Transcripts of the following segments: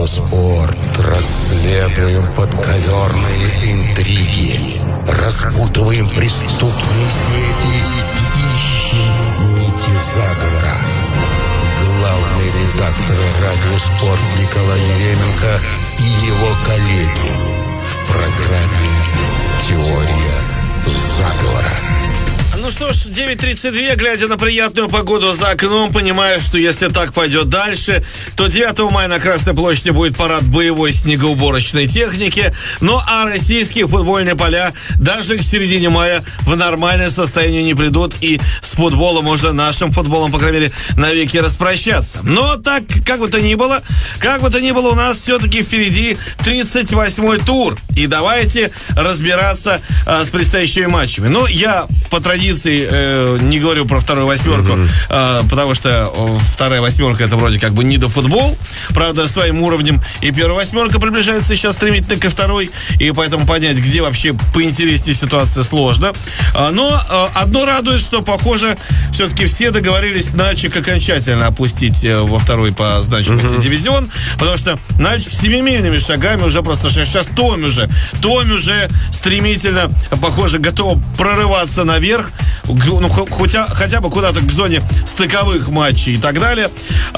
Радиоспорт. Расследуем подковерные интриги, распутываем преступные сети и ищем нити заговора. Главный редактор «Радиоспорт» Николай Еременко и его коллеги в программе «Теория заговора». Ну что ж, 9:32, глядя на приятную погоду за окном, понимаю, что если так пойдет дальше, то 9 мая на Красной площади будет парад боевой снегоуборочной техники. Ну а российские футбольные поля даже к середине мая в нормальное состояние не придут. И с футболом, можно нашим футболом, по крайней мере, навеки распрощаться. Но так, как бы то ни было, у нас все-таки впереди 38-й тур. И давайте разбираться с предстоящими матчами. Ну, я по традиции не говорю про вторую восьмерку, потому что вторая восьмерка — это вроде как бы не до футбол, правда, своим уровнем. И первая восьмерка приближается сейчас стремительно ко второй, и поэтому понять, где вообще поинтереснее ситуация, сложно. Но одно радует, что, похоже, все-таки все договорились Нальчик окончательно опустить во второй по значимости дивизион, потому что Нальчик семимильными шагами уже просто сейчас Томи уже стремительно, похоже, готов прорываться наверх, ну, хотя бы куда-то к зоне стыковых матчей и так далее.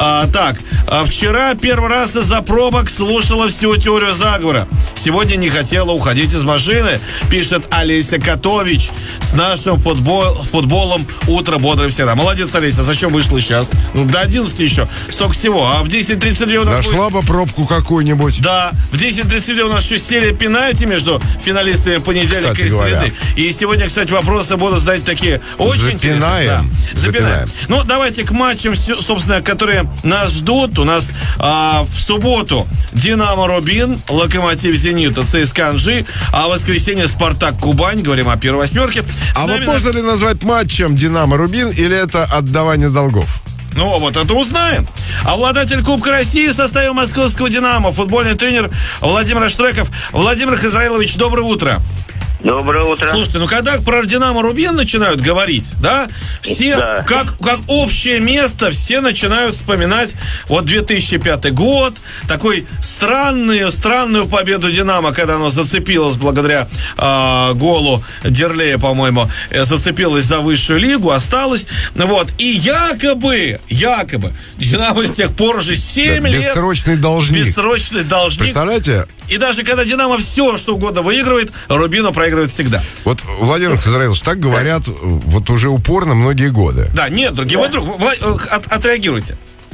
Вчера первый раз из-за пробок слушала всю теорию заговора. Сегодня не хотела уходить из машины, пишет Олеся Котович. С нашим футболом утро бодрое всегда. Молодец, Олеся. Зачем вышла сейчас? Ну, до 11 еще. Столько всего. А в 10:32 у нас нашла бы пробку какую-нибудь. Да. В 10:32 у нас еще серия пенальти между финалистами понедельника, кстати, и среды. И сегодня, кстати, вопросы буду задать такие очень интересные. Запинаем. Ну, давайте к матчам, собственно, которые нас ждут. У нас в субботу Динамо Рубин, Локомотив Зенит, ЦСКА Анжи, а в воскресенье Спартак Кубань. Говорим о первой восьмерке. А вот можно ли назвать матчем Динамо Рубин, или это отдавание долгов? Ну, вот это узнаем. Обладатель Кубка России в составе московского «Динамо», футбольный тренер Владимир Штреков. Владимир Хазраилович, доброе утро. Доброе утро. Слушайте, ну когда про «Динамо Рубин» начинают говорить, да, все, да, как общее место, все начинают вспоминать вот 2005 год, такой странную победу «Динамо», когда оно зацепилось благодаря голу Дерлея, по-моему, зацепилось за высшую лигу, осталось, вот, и якобы «Динамо» с тех пор уже 7 лет... Бессрочный должник. Представляете? И даже когда «Динамо» все, что угодно выигрывает, Рубину проигрывает всегда. Вот, Владимир Хазраилович, так говорят вот уже упорно многие годы. Да, нет, мой друг, отреагируйте.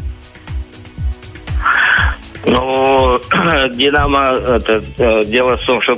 Ну, «Динамо», дело в том, что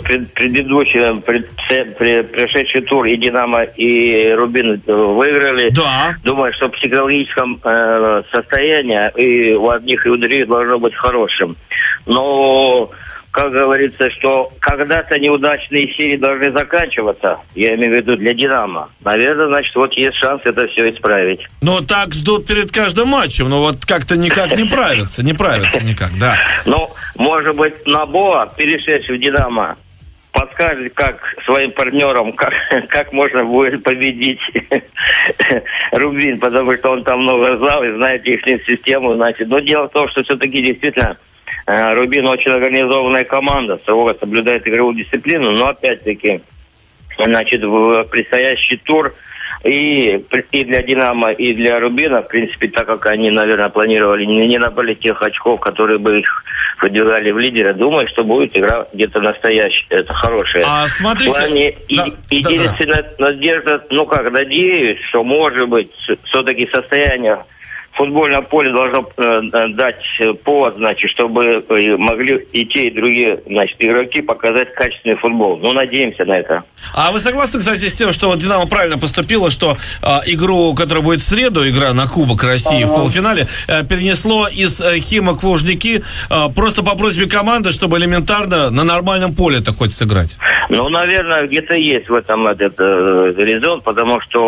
предшедший тур и «Динамо», и «Рубин» выиграли. Да. Думаю, что в психологическом состоянии и у одних, и у других должно быть хорошим. Но... Как говорится, что когда-то неудачные серии должны заканчиваться. Я имею в виду для «Динамо». Наверное, значит, вот есть шанс это все исправить. Ну, так ждут перед каждым матчем. Но вот как-то никак не правится никак, да. Ну, может быть, Набоа, перешедший в «Динамо», подскажет, как своим партнерам, как можно будет победить Рубин, потому что он там много знал и знает их систему. Значит. Но дело в том, что все-таки действительно Рубин очень организованная команда, строго соблюдает игровую дисциплину, но опять-таки, значит, в предстоящий тур и для «Динамо», и для Рубина, в принципе, так как они, наверное, планировали, не набрали тех очков, которые бы их выдвигали в лидеры, думаю, что будет игра где-то настоящая, это хорошая. А смотрите... В плане единственная надежда, надеюсь, что, может быть, все-таки состояние футбольное поле должно дать повод, значит, чтобы могли и те, и другие, значит, игроки показать качественный футбол. Ну, надеемся на это. А вы согласны, кстати, с тем, что вот «Динамо» правильно поступило, что игру, которая будет в среду, игра на Кубок России в полуфинале, перенесло из Химок в Лужники просто по просьбе команды, чтобы элементарно на нормальном поле-то хоть сыграть? Ну, наверное, где-то есть в этом этот резон, потому что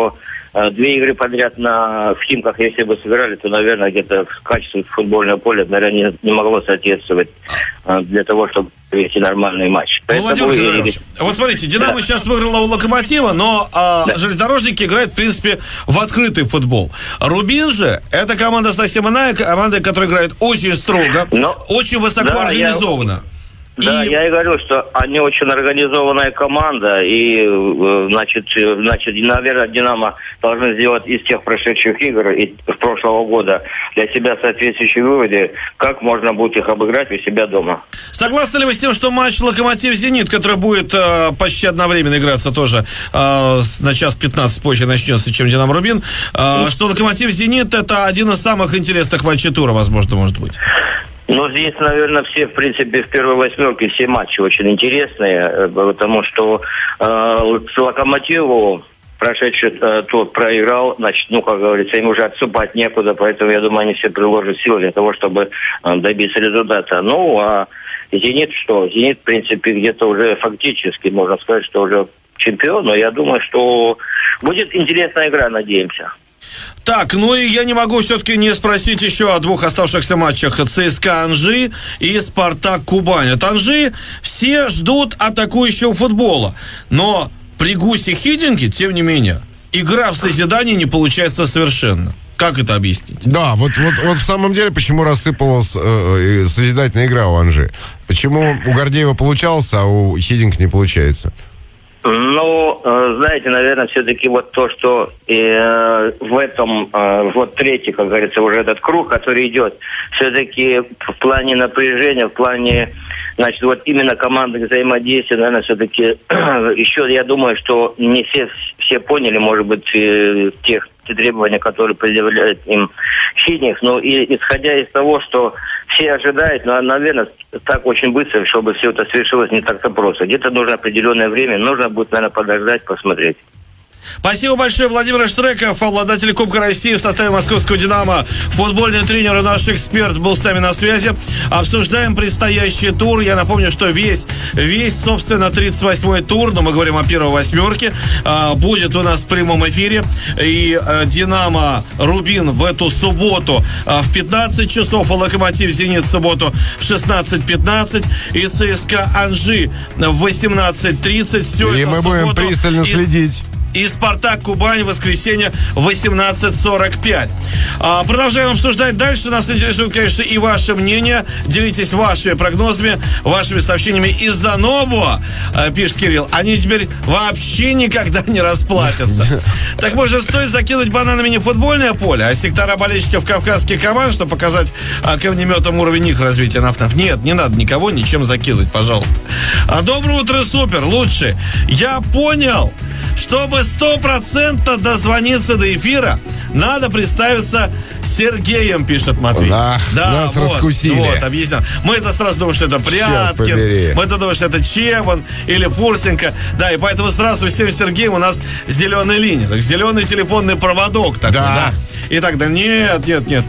2 игры подряд в Химках, если бы сыграли, то, наверное, где-то качество футбольного поля, наверное, не могло соответствовать для того, чтобы провести нормальный матч. Владимир Казаревич, вот смотрите, «Динамо» сейчас выиграла у «Локомотива», но железнодорожники играют, в принципе, в открытый футбол. «Рубин» же, это команда совсем иная, команда, которая играет очень строго, очень высоко организованно. Да, я и говорю, что они очень организованная команда, и, значит, наверное, «Динамо» должны сделать из тех прошедших игр и прошлого года для себя соответствующие выводы, как можно будет их обыграть у себя дома. Согласны ли вы с тем, что матч «Локомотив-Зенит», который будет почти одновременно играться тоже на час 15 позже начнется, чем «Динамо-Рубин», что «Локомотив-Зенит» это один из самых интересных матчей тура, возможно, может быть? Ну, здесь, наверное, все, в принципе, в первой восьмерке все матчи очень интересные, потому что «Локомотиву» прошедший тур проиграл, значит, как говорится, им уже отступать некуда, поэтому, я думаю, они все приложат силы для того, чтобы добиться результата. Ну, а «Зенит» что? «Зенит», в принципе, где-то уже фактически, можно сказать, что уже чемпион, но я думаю, что будет интересная игра, надеемся. Так, ну и я не могу все-таки не спросить еще о 2 оставшихся матчах ЦСКА Анжи и Спартак Кубань. От Анжи все ждут атакующего футбола, но при Гусе Хидинге, тем не менее, игра в созидании не получается совершенно. Как это объяснить? Да, вот в самом деле, почему рассыпалась созидательная игра у Анжи? Почему у Гордеева получалось, а у Хидинга не получается? Ну, знаете, наверное, все-таки вот то, что в этом, вот третий, как говорится, уже этот круг, который идет, все-таки в плане напряжения, в плане, значит, вот именно командных взаимодействий, наверное, все-таки еще, я думаю, что не все поняли, может быть, те требования, которые предъявляет им Хидинг, но и исходя из того, что все ожидают, но, наверное, так очень быстро, чтобы все это свершилось, не так-то просто. Где-то нужно определенное время, нужно будет, наверное, подождать, посмотреть. Спасибо большое, Владимир Штреков, обладатель Кубка России в составе московского «Динамо», футбольный тренер и наш эксперт был с нами на связи. Обсуждаем предстоящий тур. Я напомню, что весь, собственно, 38-й тур, но мы говорим о первой восьмерке, будет у нас в прямом эфире. И «Динамо» Рубин в эту субботу в 15 часов, а «Локомотив» Зенит в субботу в 16:15 и ЦСКА Анжи в 18:30. Все и это мы будем пристально следить. И «Спартак Кубань» в воскресенье в 18:45. Продолжаем обсуждать дальше. Нас интересует, конечно, и ваше мнение. Делитесь вашими прогнозами, вашими сообщениями. Из-за Нобуа, пишет Кирилл, они теперь вообще никогда не расплатятся. Так, может, стоит закинуть бананами не футбольное поле, а сектора болельщиков кавказских команд, чтобы показать камнеметом уровень их развития нафтов? Нет, не надо никого ничем закидывать, пожалуйста. Доброе утро, супер, лучше. Я понял, чтобы 100% дозвониться до эфира, надо представиться Сергеем, пишет Матвей. Нас раскусили. Вот, объяснил. Мы это сразу думаем, что это Пряткин. Мы это думаем, что это Чебан или Фурсенко. Да, и поэтому сразу всем Сергеем у нас зеленая линия. Так, зеленый телефонный проводок такой, да. И тогда нет.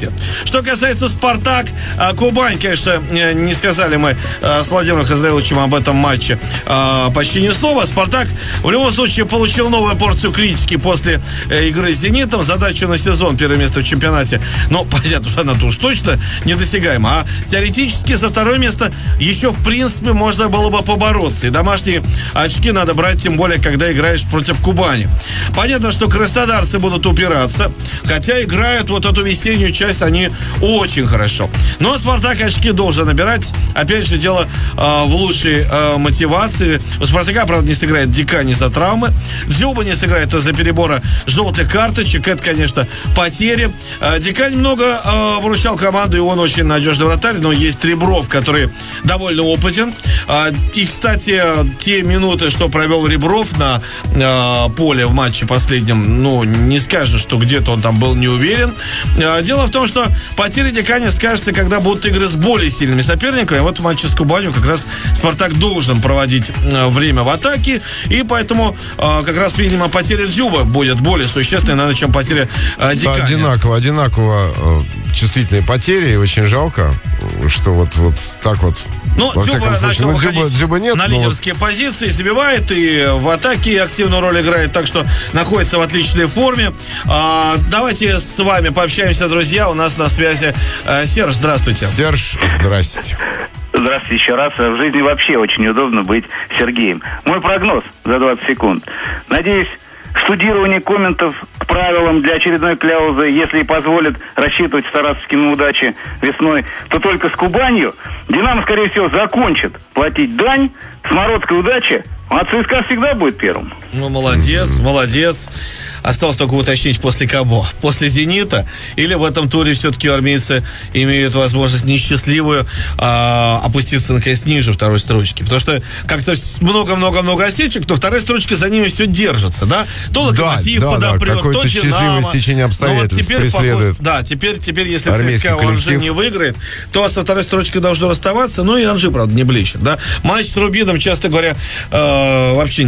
Что касается «Спартак», Кубань, конечно, не сказали мы с Владимиром Хазраиловичем об этом матче почти ни слова. «Спартак» в любом случае получил новую порцию критики после игры с «Зенитом». Задача на сезон, первое место в чемпионате. Но понятно, что она-то уж точно недосягаема. А теоретически за второе место еще в принципе можно было бы побороться. И домашние очки надо брать, тем более, когда играешь против Кубани. Понятно, что краснодарцы будут упираться, хотя играют вот эту весеннюю часть они очень хорошо. Но «Спартак» очки должен набирать. Опять же, дело в лучшей мотивации. У «Спартака», правда, не сыграет Дикань из-за травмы. Дзюба не сыграет из-за перебора желтых карточек. Это, конечно, потери. Дикань много выручал команду, и он очень надежный вратарь, но есть Ребров, который довольно опытен. И, кстати, те минуты, что провел Ребров на поле в матче последнем, ну, не скажешь, что где-то он там был не уверен. Дело в том, что потери Диканя скажется, когда будут игры с более сильными соперниками. А вот в матче с Кубанью как раз «Спартак» должен проводить время в атаке, и поэтому как раз, видимо, потеря Дзюба будет более существенной, наверное, чем потеря Диканя. Одинаково чувствительные потери, и очень жалко, что вот так вот. Ну, Дзюба начал выходить Дзюба нет, на лидерские позиции, забивает и в атаке активную роль играет, так что находится в отличной форме. Давайте с вами пообщаемся, друзья. У нас на связи Серж, здравствуйте. Серж, здрасте. Здравствуйте еще раз. В жизни вообще очень удобно быть Сергеем. Мой прогноз за 20 секунд. Надеюсь, штудирование комментов к правилам для очередной кляузы, если и позволит рассчитывать в Саратовске на удачи весной, то только с Кубанью «Динамо», скорее всего, закончит платить дань. С Мородской удачи, а ЦСКА всегда будет первым. Ну, молодец. Осталось только уточнить, после кого? После «Зенита»? Или в этом туре все-таки армейцы имеют возможность несчастливую опуститься наконец ниже второй строчки? Потому что как-то много-много-много осечек, то вторая строчка за ними все держится, да? То Локомотив подопрет, какое-то то счастливое Динамо. стечение обстоятельств преследует. Теперь, если ЦСКА у Анжи не выиграет, то со второй строчкой должно расставаться. Ну и Анжи, правда, не блещет, да? Матч с Рубином, честно говоря, вообще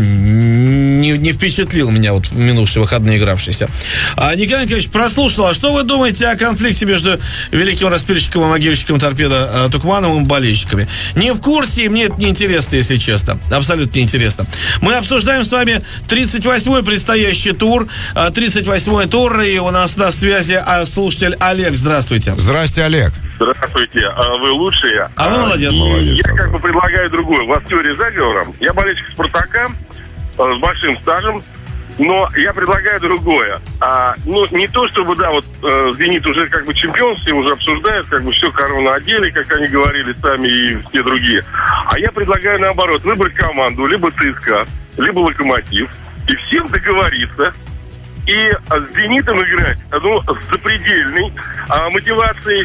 не впечатлил меня вот в минувшие выходные игравшийся. Николай Николаевич, прослушал. А что вы думаете о конфликте между великим распильщиком и могильщиком торпедо Тукмановым и болельщиками? Не в курсе, и мне это не интересно, если честно. Абсолютно не интересно. Мы обсуждаем с вами 38-й предстоящий тур. 38-й тур, и у нас на связи слушатель Олег. Здравствуйте. Здрасте, Олег. Здравствуйте. Вы лучшие. А вы молодец. Я как бы предлагаю другое. У вас теория заговора. Я болельщик «Спартака» с большим стажем. Но я предлагаю другое. Не то, чтобы, «Зенит» уже как бы чемпион, все уже обсуждают, как бы все корону одели, как они говорили сами и все другие. А я предлагаю наоборот, выбрать команду, либо ЦСКА, либо «Локомотив», и всем договориться. И с «Зенитом» играть, с запредельной мотивацией.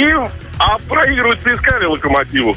Проигрывать ЦСКА или «Локомотиву».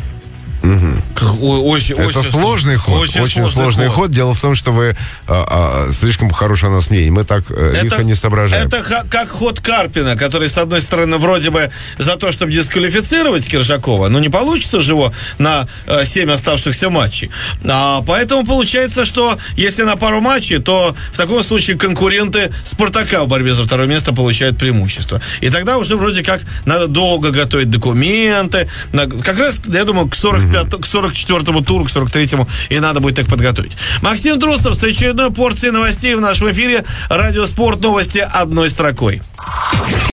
Это сложный ход. Очень сложный ход. Дело в том, что вы слишком хорошее у нас мнение. Мы так лихо не соображаем. Это как ход Карпина, который, с одной стороны, вроде бы за то, чтобы дисквалифицировать Киржакова, но не получится же его на 7 оставшихся матчей. Поэтому получается, что если на пару матчей, то в таком случае конкуренты «Спартака» в борьбе за второе место получают преимущество. И тогда уже вроде как надо долго готовить документы. Как раз, я думаю, к 44-му туру, к 43-му и надо будет так подготовить. Максим Трусов с очередной порцией новостей в нашем эфире. Радио Спорт. Новости одной строкой.